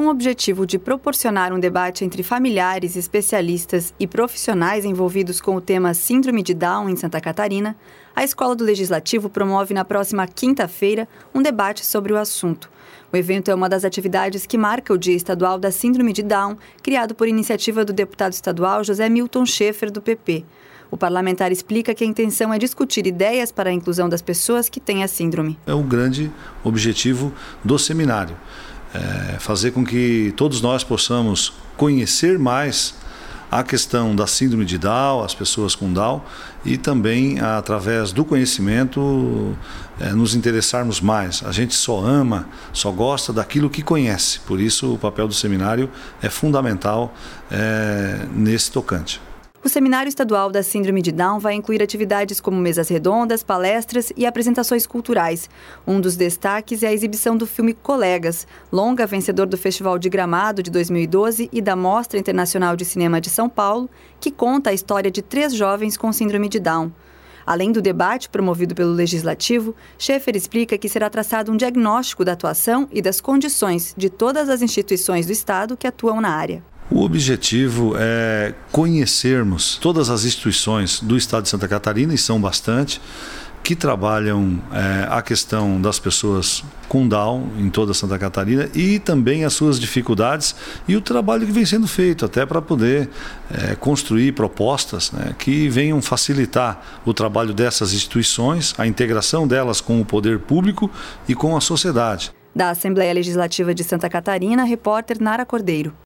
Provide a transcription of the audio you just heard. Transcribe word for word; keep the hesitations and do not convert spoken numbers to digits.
com o objetivo de proporcionar um debate entre familiares, especialistas e profissionais envolvidos com o tema Síndrome de Down em Santa Catarina, a Escola do Legislativo promove na próxima quinta-feira um debate sobre o assunto. O evento é uma das atividades que marca o Dia Estadual da Síndrome de Down, criado por iniciativa do deputado estadual José Milton Schaeffer, do P P. O parlamentar explica que a intenção é discutir ideias para a inclusão das pessoas que têm a síndrome. É o grande objetivo do seminário, é fazer com que todos nós possamos conhecer mais a questão da síndrome de Down, as pessoas com Down, e também, através do conhecimento, é, nos interessarmos mais. A gente só ama, só gosta daquilo que conhece, por isso o papel do seminário é fundamental é, nesse tocante. O Seminário Estadual da Síndrome de Down vai incluir atividades como mesas redondas, palestras e apresentações culturais. Um dos destaques é a exibição do filme Colegas, longa vencedor do Festival de Gramado de dois mil e doze e da Mostra Internacional de Cinema de São Paulo, que conta a história de três jovens com síndrome de Down. Além do debate promovido pelo Legislativo, Schaeffer explica que será traçado um diagnóstico da atuação e das condições de todas as instituições do Estado que atuam na área. O objetivo é conhecermos todas as instituições do Estado de Santa Catarina, e são bastante, que trabalham é, a questão das pessoas com Down em toda Santa Catarina e também as suas dificuldades e o trabalho que vem sendo feito até para poder é, construir propostas, né, que venham facilitar o trabalho dessas instituições, a integração delas com o poder público e com a sociedade. Da Assembleia Legislativa de Santa Catarina, repórter Nara Cordeiro.